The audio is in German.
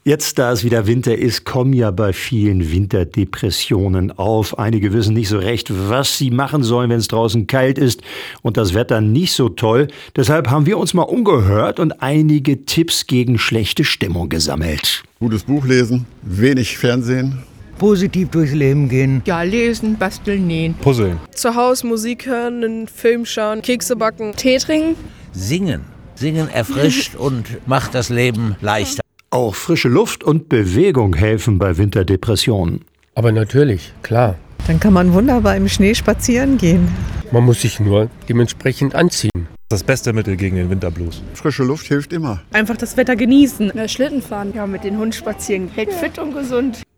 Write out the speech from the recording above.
Jetzt, da es wieder Winter ist, kommen ja bei vielen Winterdepressionen auf. Einige wissen nicht so recht, was sie machen sollen, wenn es draußen kalt ist und das Wetter nicht so toll. Deshalb haben wir uns mal umgehört und einige Tipps gegen schlechte Stimmung gesammelt. Gutes Buch lesen, wenig Fernsehen. Positiv durchs Leben gehen. Ja, lesen, basteln, nähen. Puzzeln. Zu Hause Musik hören, einen Film schauen, Kekse backen, Tee trinken. Singen. Singen erfrischt und macht das Leben leichter. Auch frische Luft und Bewegung helfen bei Winterdepressionen. Aber natürlich, klar. Dann kann man wunderbar im Schnee spazieren gehen. Man muss sich nur dementsprechend anziehen. Das beste Mittel gegen den Winterblues. Frische Luft hilft immer. Einfach das Wetter genießen. Schlitten fahren. Ja, mit den Hunden spazieren. Hält fit und gesund.